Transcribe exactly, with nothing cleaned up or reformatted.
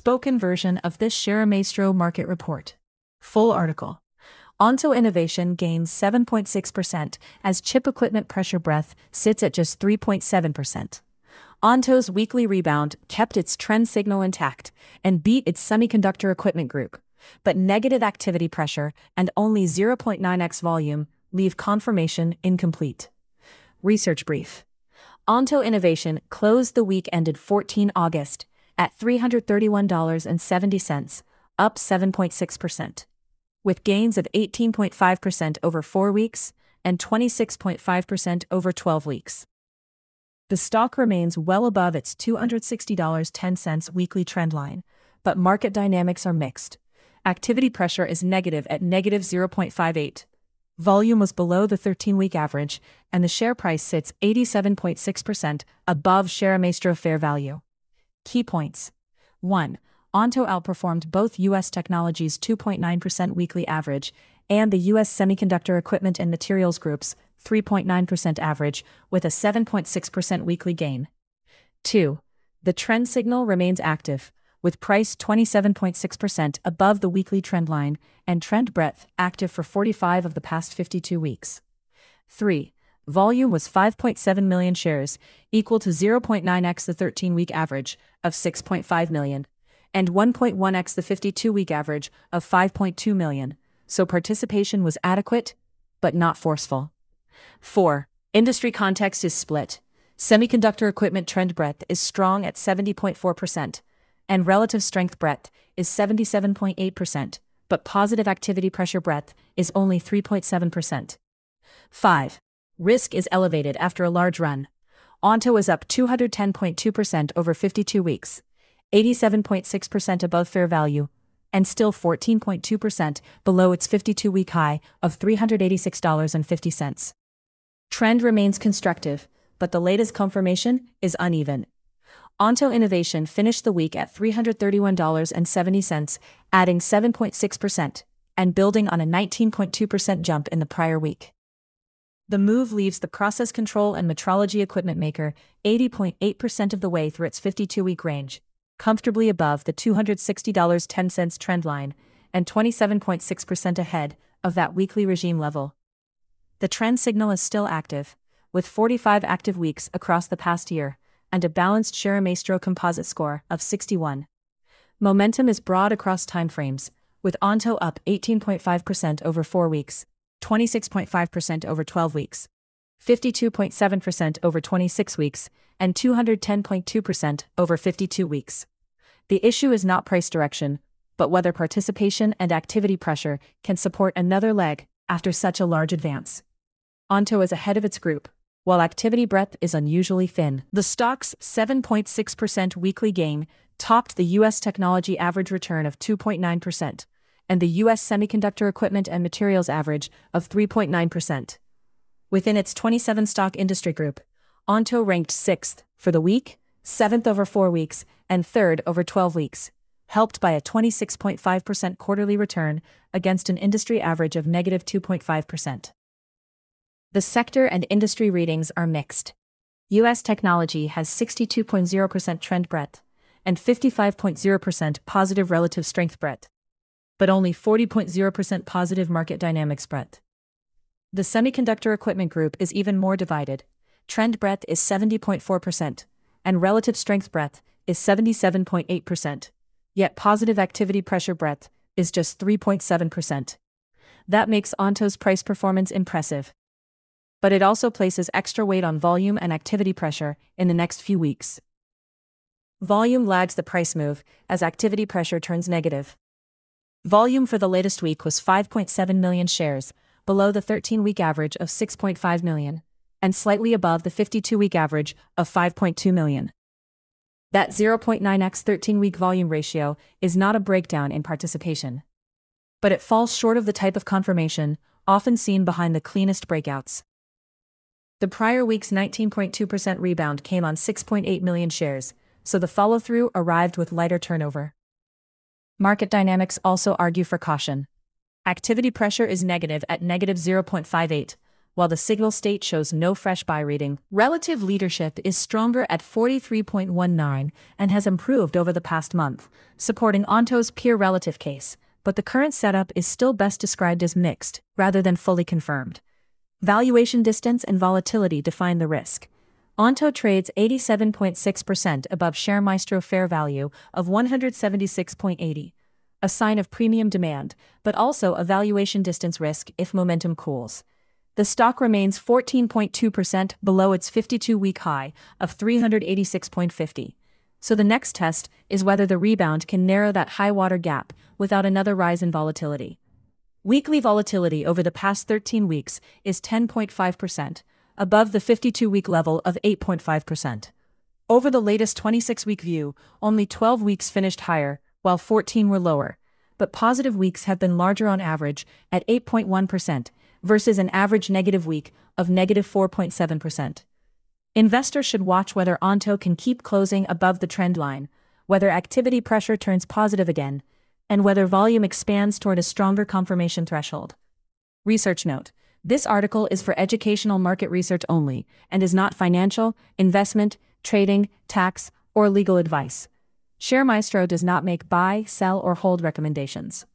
spoken version of this ShareMaestro market report. Full article. Onto Innovation gains seven point six percent as chip equipment pressure breadth sits at just three point seven percent. Onto's weekly rebound kept its trend signal intact and beat its semiconductor equipment group, but negative activity pressure and only zero point nine x volume leave confirmation incomplete. Research brief. Onto Innovation closed the week ended the fourteenth of August at three hundred thirty-one dollars and seventy cents, up seven point six percent. With gains of eighteen point five percent over four weeks and twenty-six point five percent over twelve weeks. The stock remains well above its two hundred sixty dollars and ten cents weekly trend line, but market dynamics are mixed. Activity pressure is negative at negative zero point five eight. Volume was below the thirteen-week average, and the share price sits eighty-seven point six percent above ShareMaestro fair value. Key points. one. Onto outperformed both U S Technology's two point nine percent weekly average and the U S Semiconductor Equipment and Materials Group's three point nine percent average, with a seven point six percent weekly gain. two. The trend signal remains active, with price twenty-seven point six percent above the weekly trend line and trend breadth active for forty-five of the past fifty-two weeks. three. Volume was five point seven million shares, equal to zero point nine x the thirteen-week average of six point five million. And one point one x the fifty-two-week average of five point two million, so participation was adequate, but not forceful. four. Industry context is split. Semiconductor equipment trend breadth is strong at seventy point four percent, and relative strength breadth is seventy-seven point eight percent, but positive activity pressure breadth is only three point seven percent. five. Risk is elevated after a large run. Onto is up two hundred ten point two percent over fifty-two weeks. eighty-seven point six percent above fair value, and still fourteen point two percent below its fifty-two-week high of three hundred eighty-six dollars and fifty cents. Trend remains constructive, but the latest confirmation is uneven. Onto Innovation finished the week at three hundred thirty-one dollars and seventy cents, adding seven point six percent, and building on a nineteen point two percent jump in the prior week. The move leaves the process control and metrology equipment maker eighty point eight percent of the way through its fifty-two-week range, comfortably above the two hundred sixty dollars and ten cents trend line, and twenty-seven point six percent ahead of that weekly regime level. The trend signal is still active, with forty-five active weeks across the past year, and a balanced ShareMaestro composite score of sixty-one. Momentum is broad across timeframes, with Onto up eighteen point five percent over four weeks, twenty-six point five percent over twelve weeks, fifty-two point seven percent over twenty-six weeks, and two hundred ten point two percent over fifty-two weeks. The issue is not price direction, but whether participation and activity pressure can support another leg after such a large advance. Onto is ahead of its group, while activity breadth is unusually thin. The stock's seven point six percent weekly gain topped the U S Technology average return of two point nine percent, and the U S Semiconductor Equipment and Materials average of three point nine percent. Within its twenty-seven stock industry group, Onto ranked sixth for the week, seventh over four weeks, and third over twelve weeks, helped by a twenty-six point five percent quarterly return against an industry average of negative two point five percent. The sector and industry readings are mixed. U S Technology has sixty-two point zero percent trend breadth and fifty-five point zero percent positive relative strength breadth, but only forty point zero percent positive market dynamics breadth. The Semiconductor Equipment Group is even more divided. Trend breadth is seventy point four percent, and relative strength breadth is seventy-seven point eight percent, yet positive activity pressure breadth is just three point seven percent. That makes Onto's price performance impressive. But it also places extra weight on volume and activity pressure in the next few weeks. Volume lags the price move as activity pressure turns negative. Volume for the latest week was five point seven million shares, below the thirteen-week average of six point five million, and slightly above the fifty-two-week average of five point two million. That zero point nine x thirteen-week volume ratio is not a breakdown in participation. But it falls short of the type of confirmation often seen behind the cleanest breakouts. The prior week's nineteen point two percent rebound came on six point eight million shares, so the follow-through arrived with lighter turnover. Market dynamics also argue for caution. Activity pressure is negative at negative zero point five eight, while the signal state shows no fresh buy reading. Relative leadership is stronger at forty-three point one nine and has improved over the past month, supporting Onto's peer relative case, but the current setup is still best described as mixed, rather than fully confirmed. Valuation distance and volatility define the risk. Onto trades eighty-seven point six percent above ShareMaestro fair value of one hundred seventy-six point eight zero, a sign of premium demand, but also a valuation distance risk if momentum cools. The stock remains fourteen point two percent below its fifty-two-week high of three hundred eighty-six point five zero. So the next test is whether the rebound can narrow that high-water gap without another rise in volatility. Weekly volatility over the past thirteen weeks is ten point five percent, above the fifty-two-week level of eight point five percent. Over the latest twenty-six-week view, only twelve weeks finished higher, while fourteen were lower, but positive weeks have been larger on average at eight point one percent, versus an average negative week of negative four point seven percent. Investors should watch whether Onto can keep closing above the trend line, whether activity pressure turns positive again, and whether volume expands toward a stronger confirmation threshold. Research note: this article is for educational market research only and is not financial, investment, trading, tax, or legal advice. ShareMaestro does not make buy, sell, or hold recommendations.